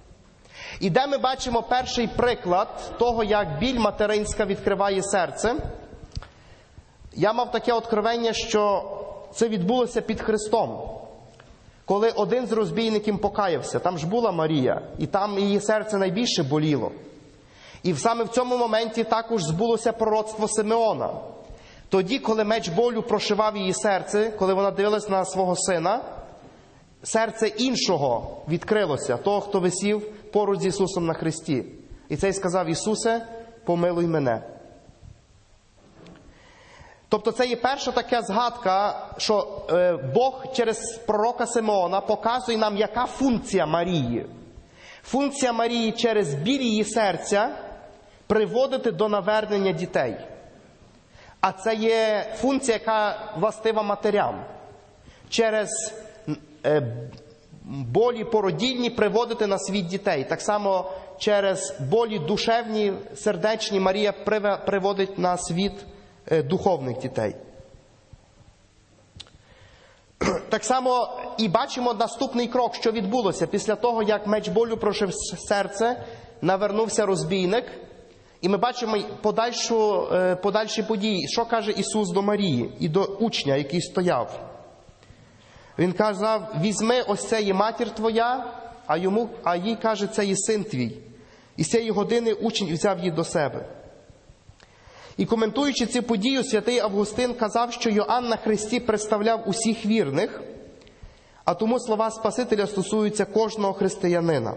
І де ми бачимо перший приклад того, як біль материнська відкриває серце. Я мав таке откровення, що це відбулося під Христом. Коли один з розбійників покаявся, там ж була Марія, і там її серце найбільше боліло. І саме в цьому моменті також збулося пророцтво Симеона. Тоді, коли меч болю прошивав її серце, коли вона дивилась на свого сина, серце іншого відкрилося, того, хто висів поруч з Ісусом на хресті. І цей сказав: Ісусе, помилуй мене. Тобто це є перша така згадка, що Бог через пророка Симеона показує нам, яка функція Марії. Функція Марії через біль її серця приводити до навернення дітей. А це є функція, яка властива матерям. Через болі породільні приводити на світ дітей. Так само через болі душевні, сердечні Марія приводить на світ духовних дітей. Так само і бачимо наступний крок, що відбулося. Після того, як меч болю прошив серце, навернувся розбійник. І ми бачимо подальші події. Що каже Ісус до Марії і до учня, який стояв? Він казав: візьми, ось це є матір твоя, а їй каже: це є син твій. І з цієї години учень взяв її до себе. І коментуючи цю подію, святий Августин казав, що Йоанн на хресті представляв усіх вірних, а тому слова Спасителя стосуються кожного християнина.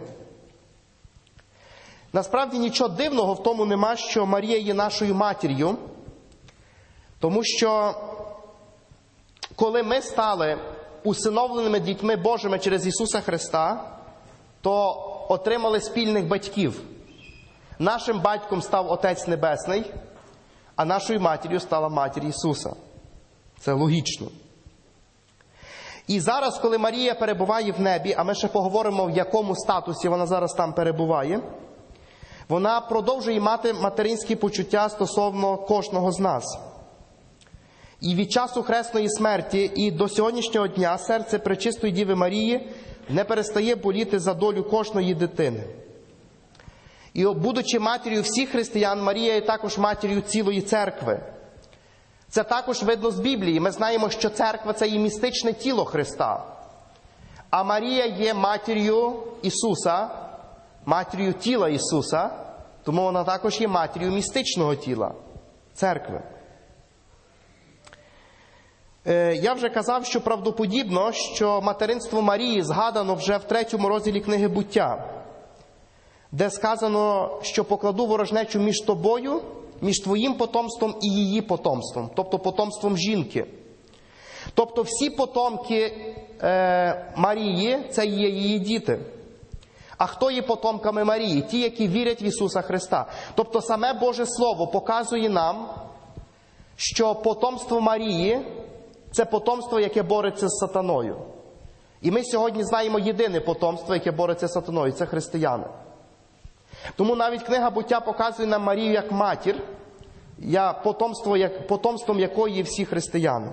Насправді нічого дивного в тому нема, що Марія є нашою матір'ю, тому що коли ми стали усиновленими дітьми Божими через Ісуса Христа, то отримали спільних батьків. Нашим батьком став Отець Небесний, а нашою матір'ю стала Матір Ісуса. Це логічно. І зараз, коли Марія перебуває в небі, а ми ще поговоримо, в якому статусі вона зараз там перебуває, вона продовжує мати материнські почуття стосовно кожного з нас. І від часу хресної смерті і до сьогоднішнього дня серце Пречистої Діви Марії не перестає боліти за долю кожної дитини. І будучи матір'ю всіх християн, Марія є також матір'ю цілої церкви. Це також видно з Біблії. Ми знаємо, що церква – це і містичне тіло Христа. А Марія є матір'ю Ісуса, матір'ю тіла Ісуса, тому вона також є матір'ю містичного тіла церкви. Я вже казав, що правдоподібно, що материнство Марії згадано вже в 3 розділі книги «Буття», де сказано, що покладу ворожнечу між тобою, між твоїм потомством і її потомством, тобто потомством жінки. Тобто всі потомки Марії – це є її діти. А хто є потомками Марії? Ті, які вірять в Ісуса Христа. Тобто саме Боже Слово показує нам, що потомство Марії – це потомство, яке бореться з сатаною. І ми сьогодні знаємо єдине потомство, яке бореться з сатаною – це християни. Тому навіть книга «Буття» показує нам Марію як матір, потомством якої є всі християни.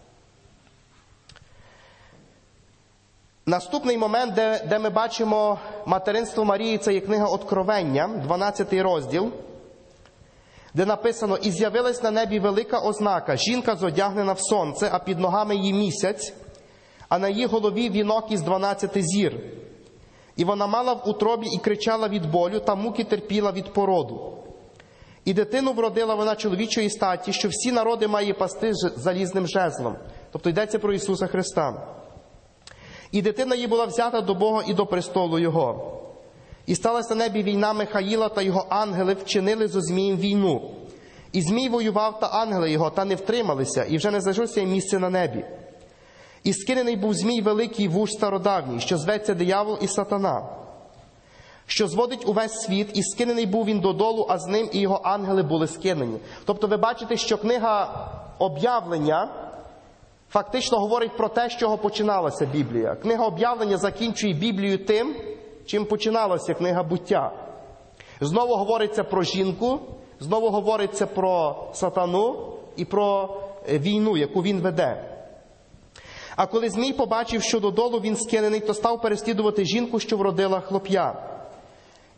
Наступний момент, де ми бачимо материнство Марії, це є книга «Откровення», 12 розділ, де написано: «І з'явилась на небі велика ознака, жінка зодягнена в сонце, а під ногами її місяць, а на її голові вінок із 12 зір. І вона мала в утробі і кричала від болю, та муки терпіла від породу. І дитину вродила вона чоловічої статі, що всі народи має пасти залізним жезлом». Тобто йдеться про Ісуса Христа. «І дитина її була взята до Бога і до престолу Його. І сталася на небі війна Михаїла та його ангели вчинили зо Змієм війну. І Змій воював та ангели його, та не втрималися, і вже не знайшлося їм місце на небі. І скинений був Змій великий вуж стародавній, що зветься диявол і сатана, що зводить увесь світ, і скинений був він додолу, а з ним і його ангели були скинені». Тобто ви бачите, що книга «Об'явлення» фактично говорить про те, з чого починалася Біблія. Книга «Об'явлення» закінчує Біблію тим, чим починалася книга «Буття». Знову говориться про жінку, знову говориться про сатану і про війну, яку він веде. «А коли Змій побачив, що додолу він скинений, то став переслідувати жінку, що вродила хлоп'я.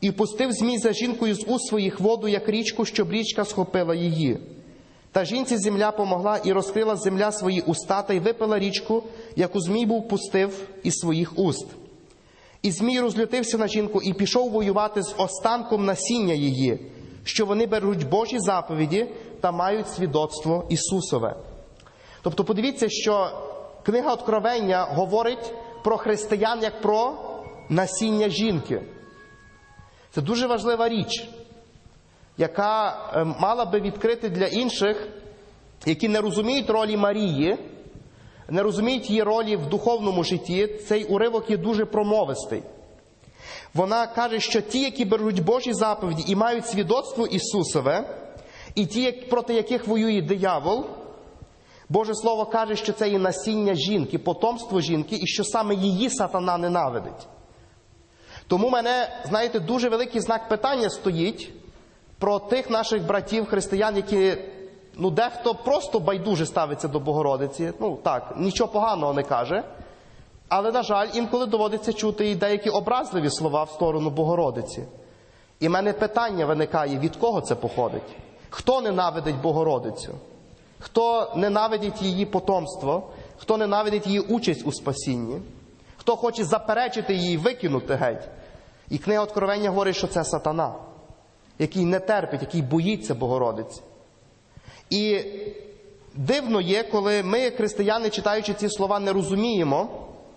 І пустив змій за жінкою з уст своїх воду, як річку, щоб річка схопила її. Та жінці земля помогла, і розкрила земля свої уста, та й випила річку, яку змій був пустив із своїх уст. І змій розлютився на жінку і пішов воювати з останком насіння її, що вони беруть Божі заповіді та мають свідоцтво Ісусове. Тобто подивіться, що книга Откровення говорить про християн як про насіння жінки. Це дуже важлива річ, яка мала би відкрити для інших, які не розуміють ролі Марії, не розуміють її ролі в духовному житті. Цей уривок є дуже промовистий. Вона каже, що ті, які беруть Божі заповіді і мають свідоцтво Ісусове, і ті, проти яких воює диявол, Боже Слово каже, що це є насіння жінки, потомство жінки, і що саме її сатана ненавидить. Тому мене, знаєте, дуже великий знак питання стоїть про тих наших братів-християн, які, дехто просто байдуже ставиться до Богородиці. Так, нічого поганого не каже. Але, на жаль, інколи доводиться чути і деякі образливі слова в сторону Богородиці. І в мене питання виникає, від кого це походить? Хто ненавидить Богородицю? Хто ненавидить її потомство? Хто ненавидить її участь у спасінні? Хто хоче заперечити її і викинути геть? І книга Откровення говорить, що це сатана, який не терпить, який боїться Богородиці. І дивно є, коли ми, християни, читаючи ці слова, не розуміємо,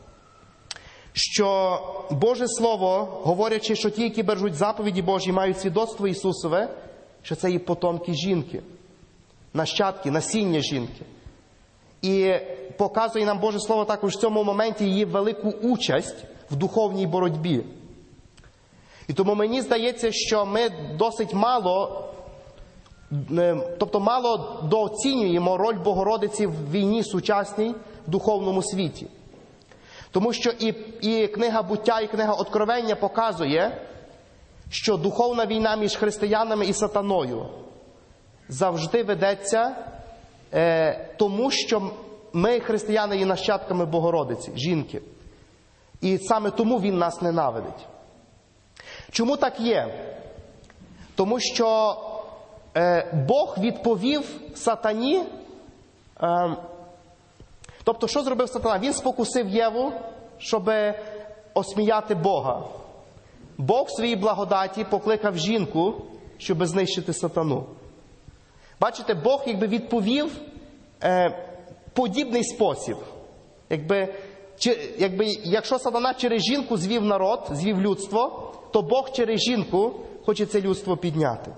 що Боже Слово, говорячи, що ті, які бережуть заповіді Божі, мають свідоцтво Ісусове, що це є потомки жінки, нащадки, насіння жінки. І показує нам Боже Слово також в цьому моменті її велику участь в духовній боротьбі. І тому мені здається, що ми досить мало дооцінюємо роль Богородиці в війні сучасній в духовному світі. Тому що і книга Буття, і книга Откровення показує, що духовна війна між християнами і сатаною завжди ведеться тому, що ми, християни, є нащадками Богородиці, жінки. І саме тому він нас ненавидить. Чому так є? Тому що Бог відповів сатані. Тобто, що зробив сатана? Він спокусив Єву, щоб осміяти Бога. Бог в своїй благодаті покликав жінку, щоб знищити сатану. Бачите, Бог відповів подібний спосіб. Якщо сатана через жінку звів народ, звів людство, то Бог через жінку хоче це людство підняти.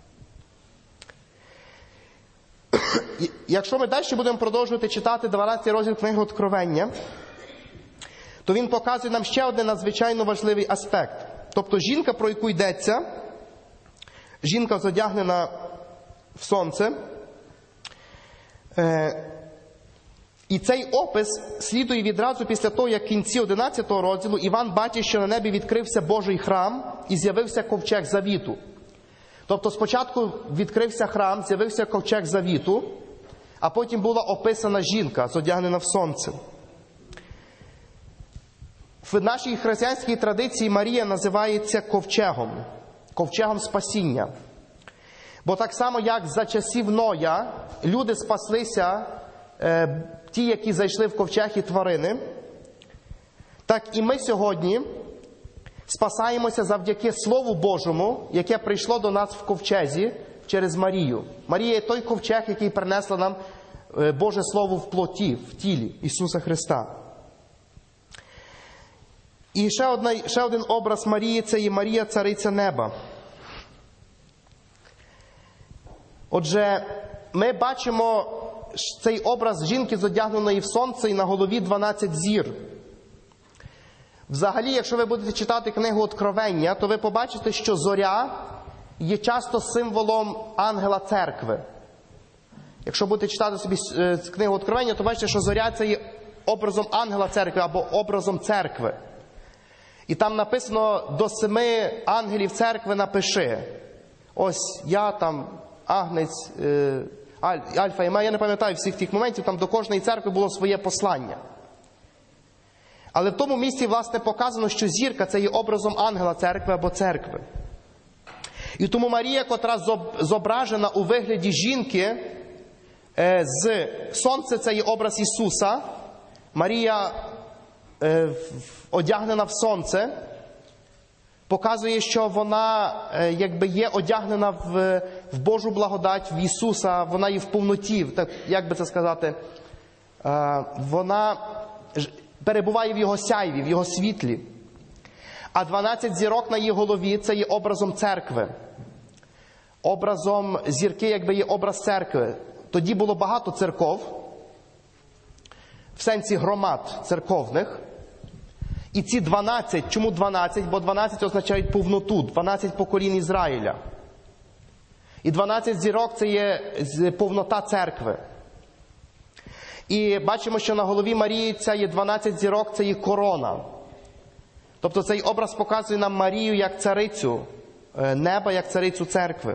Якщо ми далі будемо продовжувати читати 12 розділ книги Откровення, то він показує нам ще один надзвичайно важливий аспект. Тобто жінка, про яку йдеться, жінка зодягнена в сонце, і цей опис слідує відразу після того, як в кінці 11 розділу Іван бачить, що на небі відкрився Божий храм і з'явився ковчег завіту. Тобто спочатку відкрився храм, з'явився ковчег завіту, а потім була описана жінка, зодягнена в сонце. В нашій християнській традиції Марія називається ковчегом спасіння. Бо так само, як за часів Ноя люди спаслися, ті, які зайшли в ковчег, і тварини, так і ми сьогодні спасаємося завдяки Слову Божому, яке прийшло до нас в ковчезі через Марію. Марія є той ковчег, який принесла нам Боже Слово в плоті, в тілі Ісуса Христа. І ще один образ Марії – це є Марія, цариця неба. Отже, ми бачимо цей образ жінки, зодягненої в сонце, і на голові 12 зір. Взагалі, якщо ви будете читати книгу Откровення, то ви побачите, що зоря є часто символом ангела церкви. Якщо будете читати собі книгу Откровення, то бачите, що зоря – це є образом ангела церкви або образом церкви. І там написано: до 7 ангелів церкви напиши. Ось я там, агнець, альфа і омега, я не пам'ятаю всіх тих моментів, там до кожної церкви було своє послання. Але в тому місці, власне, показано, що зірка – це є образом ангела церкви або церкви. І тому Марія, котра зображена у вигляді жінки, з сонце – це є образ Ісуса. Марія, одягнена в сонце, показує, що вона якби є одягнена в Божу благодать, в Ісуса, вона є в повноті, так, як би це сказати, вона перебуває в Його сяйві, в Його світлі. А 12 зірок на її голові – це є образом церкви. Образом зірки, якби є образ церкви. Тоді було багато церков, в сенсі громад церковних. І ці 12, чому 12? Бо 12 означають повноту, 12 поколінь Ізраїля. І 12 зірок – це є повнота церкви. І бачимо, що на голові Марії це є 12 зірок, це є корона. Тобто цей образ показує нам Марію як царицю неба, як царицю церкви.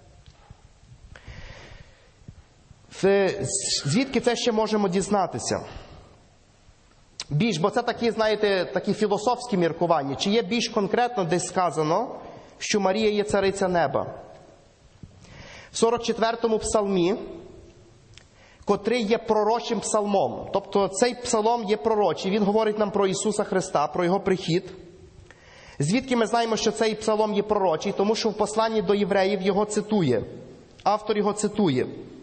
Звідки це ще можемо дізнатися? Бо це такі, знаєте, такі філософські міркування. Чи є більш конкретно десь сказано, що Марія є цариця неба? В 44-му псалмі, котрий є пророчим псалмом. Тобто цей псалом є пророчий. Він говорить нам про Ісуса Христа, про Його прихід. Звідки ми знаємо, що цей псалом є пророчий? Тому що в посланні до євреїв його цитує. Автор його цитує.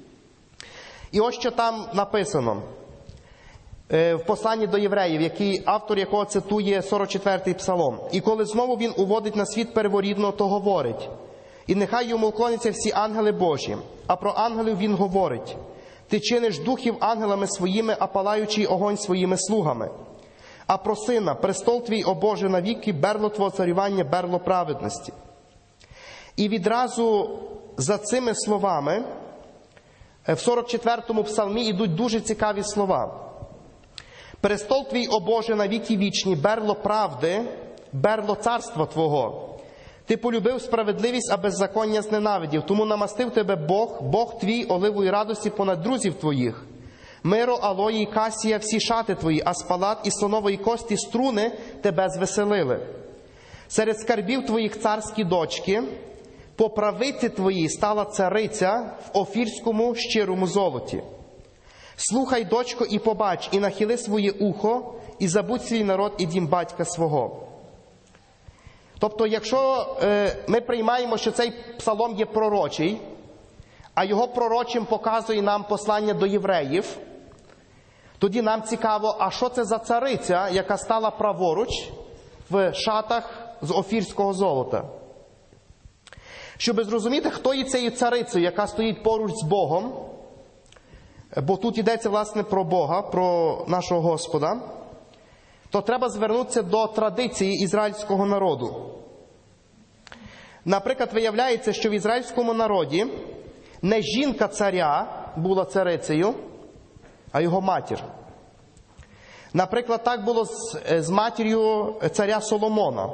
І ось що там написано. В посланні до євреїв, автор якого цитує 44-й псалом. «І коли знову він уводить на світ перворідного, то говорить, і нехай йому вклоняться всі ангели Божі. А про ангелів він говорить, ти чиниш духів ангелами своїми, а палаючий огонь своїми слугами. А про сина, престол твій, о Боже, навіки, берло твого царювання, берло праведності». І відразу за цими словами в 44-му псалмі йдуть дуже цікаві слова. «Престол твій, о Боже, навіки вічні, берло правди, берло царства Твого. Ти полюбив справедливість, а беззаконня зненавидів. Тому намастив тебе Бог твій оливої радості понад друзів твоїх. Миро, алої і касія, всі шати твої, а спалат і слонової кості струни тебе звеселили. Серед скарбів твоїх царські дочки, по правиці твоїй стала цариця в офірському щирому золоті. Слухай, дочко, і побач, і нахили своє ухо, і забудь свій народ і дім батька свого». Тобто, якщо ми приймаємо, що цей псалом є пророчий, а його пророчим показує нам послання до євреїв, тоді нам цікаво, а що це за цариця, яка стала праворуч в шатах з офірського золота? Щоб зрозуміти, хто є цією царицею, яка стоїть поруч з Богом, бо тут йдеться, власне, про Бога, про нашого Господа, то треба звернутися до традиції ізраїльського народу. Наприклад, виявляється, що в ізраїльському народі не жінка царя була царицею, а його матір. Наприклад, так було з матір'ю царя Соломона.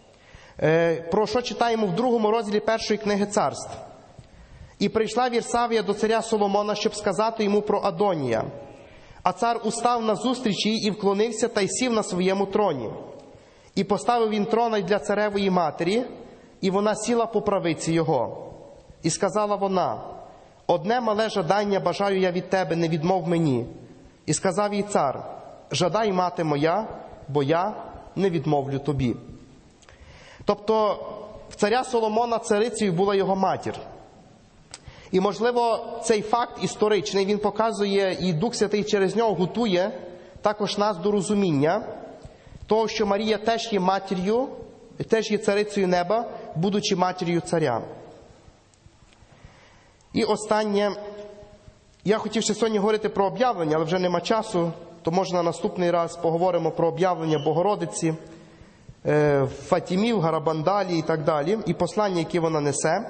Про що читаємо в 2 розділі 1 книги Царств. «І прийшла Вірсавія до царя Соломона, щоб сказати йому про Адонія. А цар устав назустріч їй і вклонився, та й сів на своєму троні. І поставив він трона й для царевої матері, і вона сіла по правиці його. І сказала вона, одне мале жадання бажаю я від тебе, не відмов мені. І сказав їй цар, жадай, мати моя, бо я не відмовлю тобі». Тобто, в царя Соломона царицею була його матір. І, можливо, цей факт історичний, він показує, і Дух Святий через нього готує також нас до розуміння того, що Марія теж є матір'ю, теж є царицею неба, будучи матір'ю царя. І останнє, я хотів ще сьогодні говорити про об'явлення, але вже нема часу, то може на наступний раз поговоримо про об'явлення Богородиці, Фатімів, Гарабандалі і так далі, і послання, які вона несе.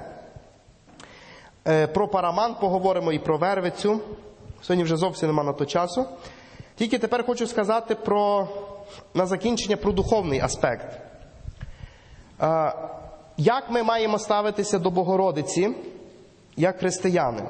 Про Параман поговоримо і про Вервицю. Сьогодні вже зовсім нема на то часу. Тільки тепер хочу сказати на закінчення про духовний аспект. Як ми маємо ставитися до Богородиці, як християни?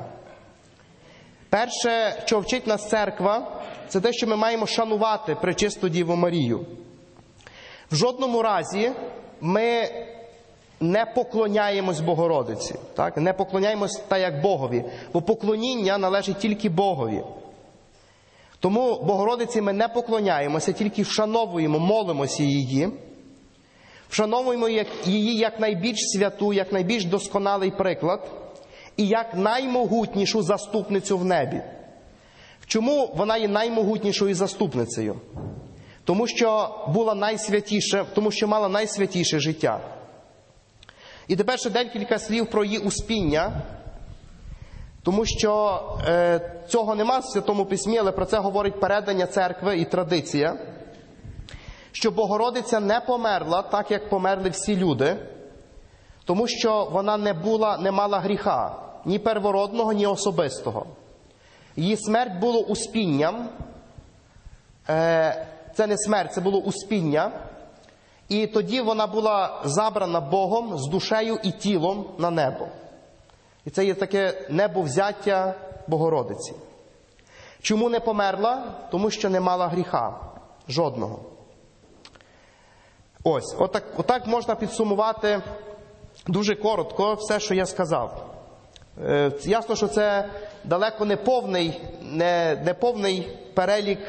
Перше, що вчить нас церква, це те, що ми маємо шанувати Пречисту Діву Марію. В жодному разі ми не поклоняємось Богородиці. Так? Не поклоняємось так, як Богові. Бо поклоніння належить тільки Богові. Тому Богородиці ми не поклоняємося, тільки вшановуємо, молимося її. Вшановуємо її як найбільш святу, як найбільш досконалий приклад і як наймогутнішу заступницю в небі. Чому вона є наймогутнішою заступницею? Тому що була найсвятіша, тому що мала найсвятіше життя. І тепер ще декілька слів про її успіння, тому що цього нема в Святому Письмі, але про це говорить передання церкви і традиція, що Богородиця не померла так, як померли всі люди, тому що вона не мала гріха, ні первородного, ні особистого. Її смерть було успінням, це не смерть, це було успіння, і тоді вона була забрана Богом з душею і тілом на небо. І це є таке небовзяття Богородиці. Чому не померла? Тому що не мала гріха. Жодного. Ось, отак можна підсумувати дуже коротко все, що я сказав. Ясно, що це далеко не повний перелік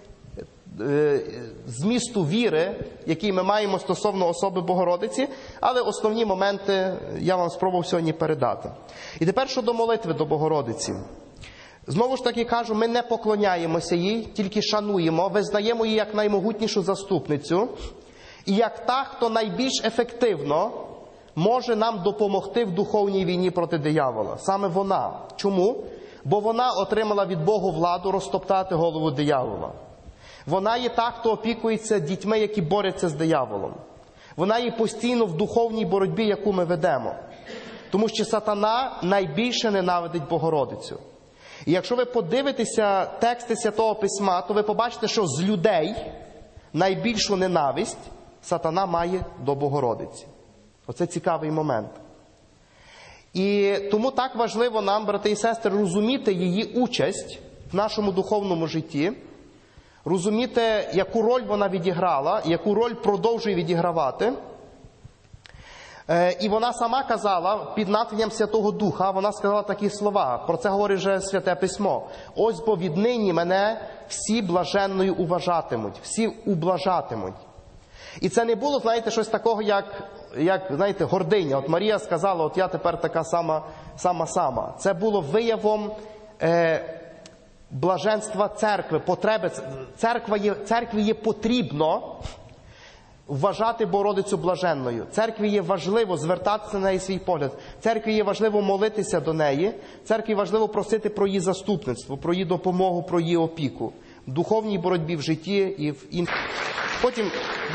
змісту віри, який ми маємо стосовно особи Богородиці, але основні моменти я вам спробував сьогодні передати. І тепер щодо молитви до Богородиці. Знову ж таки кажу, ми не поклоняємося їй, тільки шануємо, визнаємо її як наймогутнішу заступницю і як та, хто найбільш ефективно може нам допомогти в духовній війні проти диявола. Саме вона. Чому? Бо вона отримала від Бога владу розтоптати голову диявола. Вона є та, хто опікується дітьми, які борються з дияволом. Вона є постійно в духовній боротьбі, яку ми ведемо. Тому що сатана найбільше ненавидить Богородицю. І якщо ви подивитеся тексти Святого Письма, то ви побачите, що з людей найбільшу ненависть сатана має до Богородиці. Оце цікавий момент. І тому так важливо нам, брати і сестри, розуміти її участь в нашому духовному житті, розуміти, яку роль вона відіграла, яку роль продовжує відігравати. І вона сама казала, під натхненням Святого Духа, вона сказала такі слова, про це говорить вже Святе Письмо. «Ось бо віднині мене всі блаженною уважатимуть, всі ублажатимуть». І це не було, знаєте, щось такого, як знаєте, гординя. От Марія сказала, от я тепер така сама. Це було виявом блаженства церкви, потреби. Церкві є потрібно вважати Богородицю блаженною. Церкві є важливо звертатися на неї свій погляд. Церкві є важливо молитися до неї. Церкві важливо просити про її заступництво, про її допомогу, про її опіку. В духовній боротьбі, в житті і в інших. Потім